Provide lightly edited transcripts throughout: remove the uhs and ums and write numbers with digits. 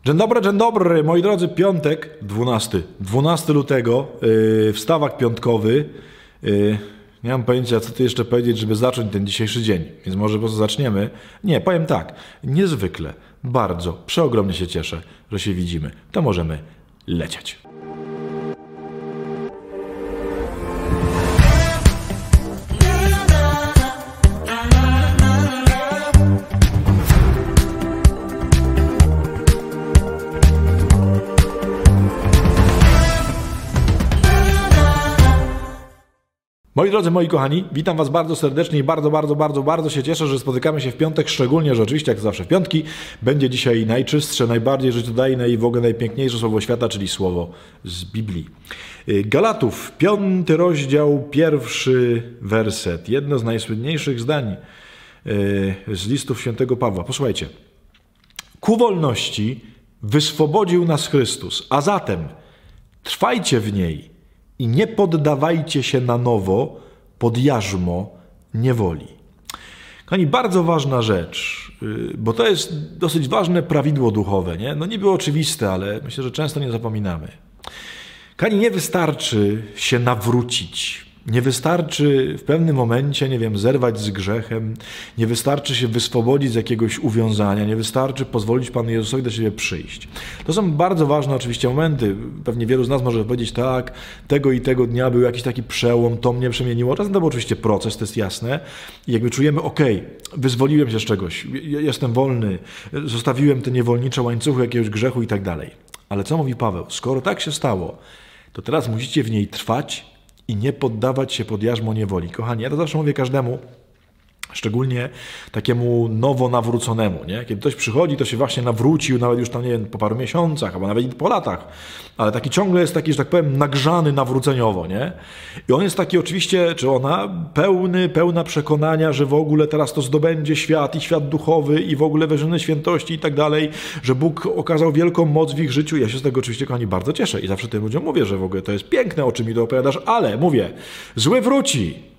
Dzień dobry, moi drodzy, piątek, 12 lutego, wstawak piątkowy. Nie mam pojęcia, co tu jeszcze powiedzieć, żeby zacząć ten dzisiejszy dzień, więc może po prostu zaczniemy. Nie, powiem tak, niezwykle, bardzo, przeogromnie się cieszę, że się widzimy. To możemy lecieć. Moi drodzy, moi kochani, witam Was bardzo serdecznie i bardzo się cieszę, że spotykamy się w piątek, szczególnie, że oczywiście jak zawsze w piątki będzie dzisiaj najczystsze, najbardziej życiodajne i w ogóle najpiękniejsze słowo świata, czyli słowo z Biblii. Galatów, 5 rozdział, 1 werset, jedno z najsłynniejszych zdań z listów świętego Pawła. Posłuchajcie. Ku wolności wyswobodził nas Chrystus, a zatem trwajcie w niej i nie poddawajcie się na nowo pod jarzmo niewoli. Kochani, bardzo ważna rzecz, bo to jest dosyć ważne prawidło duchowe, nie? No niby oczywiste, ale myślę, że często nie zapominamy. Kochani, nie wystarczy się nawrócić. Nie wystarczy w pewnym momencie, nie wiem, zerwać z grzechem. Nie wystarczy się wyswobodzić z jakiegoś uwiązania. Nie wystarczy pozwolić Panu Jezusowi do siebie przyjść. To są bardzo ważne oczywiście momenty. Pewnie wielu z nas może powiedzieć, tak, tego i tego dnia był jakiś taki przełom, to mnie przemieniło. Czasem to był oczywiście proces, to jest jasne. I jakby czujemy, wyzwoliłem się z czegoś, jestem wolny, zostawiłem te niewolnicze łańcuchy jakiegoś grzechu i tak dalej. Ale co mówi Paweł? Skoro tak się stało, to teraz musicie w niej trwać i nie poddawać się pod jarzmo niewoli. Kochani, ja to zawsze mówię każdemu, szczególnie takiemu nowo nawróconemu, nie? Kiedy ktoś przychodzi, to się właśnie nawrócił, nawet już tam, nie wiem, po paru miesiącach, albo nawet po latach, ale taki ciągle jest taki, że tak powiem, nagrzany nawróceniowo, nie? I on jest taki oczywiście, czy ona, pełna przekonania, że w ogóle teraz to zdobędzie świat i świat duchowy i w ogóle wierzony świętości i tak dalej, że Bóg okazał wielką moc w ich życiu. Ja się z tego oczywiście, kochani, bardzo cieszę i zawsze tym ludziom mówię, że w ogóle to jest piękne, o czym mi to opowiadasz, ale mówię, zły wróci.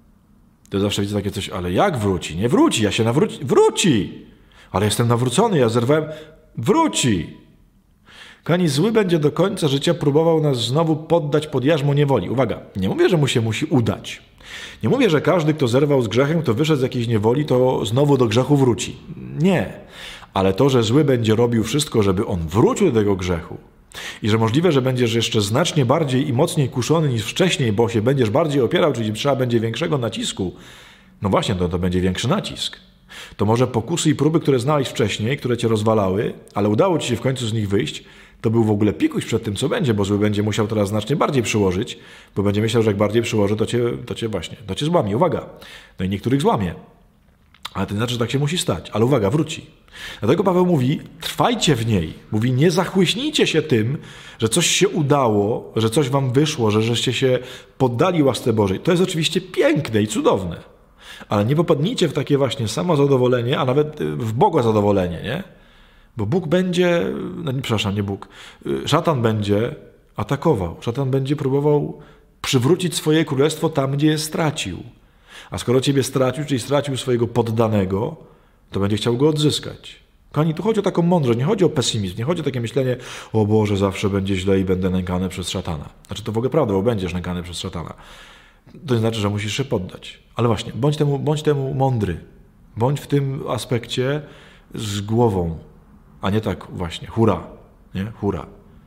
To zawsze widzę takie coś, ale jak wróci? Nie wróci, ja się wróci! Ale jestem nawrócony, ja zerwałem, wróci! Kochani, zły będzie do końca życia próbował nas znowu poddać pod jarzmo niewoli. Uwaga, nie mówię, że mu się musi udać. Nie mówię, że każdy, kto zerwał z grzechem, kto wyszedł z jakiejś niewoli, to znowu do grzechu wróci. Nie. Ale to, że zły będzie robił wszystko, żeby on wrócił do tego grzechu, i że możliwe, że będziesz jeszcze znacznie bardziej i mocniej kuszony niż wcześniej, bo się będziesz bardziej opierał, czyli trzeba będzie większego nacisku. No właśnie, to będzie większy nacisk. To może pokusy i próby, które znałeś wcześniej, które cię rozwalały, ale udało ci się w końcu z nich wyjść, to był w ogóle pikuś przed tym, co będzie, bo zły będzie musiał teraz znacznie bardziej przyłożyć, bo będzie myślał, że jak bardziej przyłoży, to cię złamie. Uwaga! No i niektórych złamie. Ale to nie znaczy, że tak się musi stać. Ale uwaga, wróci. Dlatego Paweł mówi, trwajcie w niej. Mówi, nie zachłyśnijcie się tym, że coś się udało, że coś wam wyszło, że żeście się poddali łasce Bożej. To jest oczywiście piękne i cudowne. Ale nie popadnijcie w takie właśnie samozadowolenie, a nawet w Boga zadowolenie, nie? Bo Bóg będzie, nie Bóg, szatan będzie atakował. Szatan będzie próbował przywrócić swoje królestwo tam, gdzie je stracił. A skoro ciebie stracił, czyli stracił swojego poddanego, to będzie chciał go odzyskać. Kochani, tu chodzi o taką mądrość, nie chodzi o pesymizm, nie chodzi o takie myślenie, o Boże, zawsze będzie źle i będę nękany przez szatana. Znaczy to w ogóle prawda, bo będziesz nękany przez szatana. To nie znaczy, że musisz się poddać. Ale właśnie, bądź temu mądry. Bądź w tym aspekcie z głową, a nie tak właśnie, hura, nie? Hura.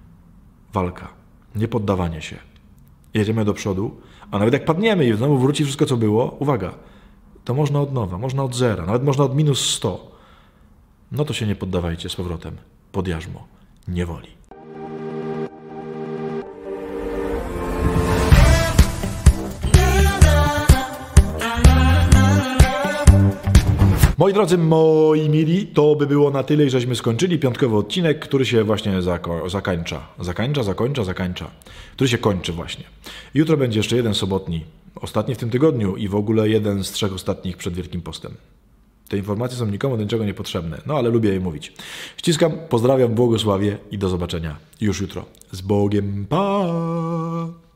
Walka. Nie poddawanie się. Jedziemy do przodu, a nawet jak padniemy i znowu wróci wszystko, co było, uwaga, to można od nowa, można od zera, nawet można od -100. No to się nie poddawajcie z powrotem pod jarzmo niewoli. Moi drodzy, moi mili, to by było na tyle i żeśmy skończyli piątkowy odcinek, który się właśnie zakańcza, który się kończy właśnie. Jutro będzie jeszcze jeden sobotni, ostatni w tym tygodniu i w ogóle jeden z 3 ostatnich przed Wielkim Postem. Te informacje są nikomu do niczego niepotrzebne, no ale lubię je mówić. Ściskam, pozdrawiam, błogosławię i do zobaczenia już jutro. Z Bogiem, pa!